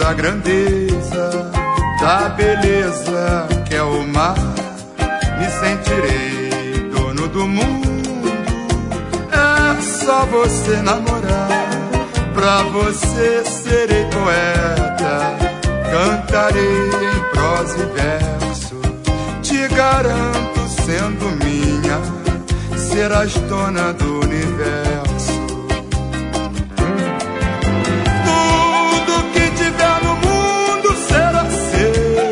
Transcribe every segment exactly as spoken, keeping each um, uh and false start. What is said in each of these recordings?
da grandeza, da beleza que é o mar, me sentirei dono do mundo. É só você namorar, pra você serei poeta, cantarei em prosa e verso. Te garanto, sendo minha, serás dona do universo. Tudo que tiver no mundo será seu,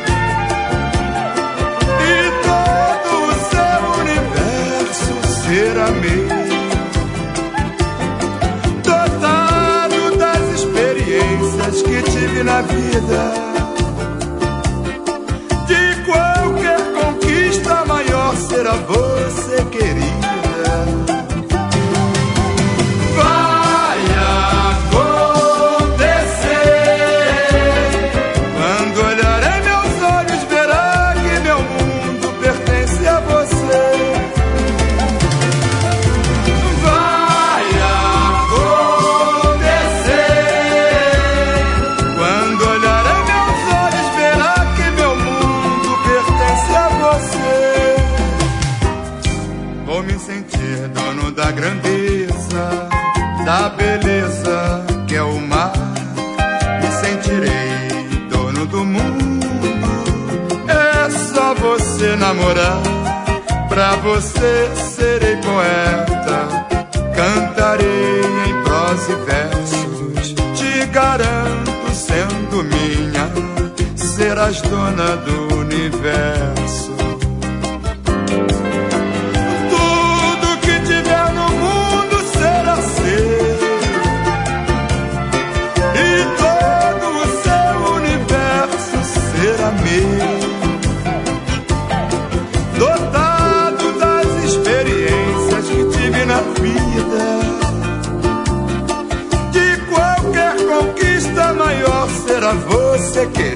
e todo o seu universo será meu. Dotado das experiências que tive na vida, de qualquer conquista maior será você, querida. Vai acontecer, quando olhar em meus olhos verá que meu mundo pertence a você. Vai acontecer, quando olhar em meus olhos verá que meu mundo pertence a você. Vou me sentir dono da grandeza, da beleza que é o mar, me sentirei dono do mundo. É só você namorar, pra você serei poeta, cantarei em prosa e versos. Te garanto, sendo minha, serás dona do universo. Tudo que tiver no mundo será seu, e todo o seu universo será meu. Dotado das experiências que tive na vida, de qualquer conquista maior será você, querida.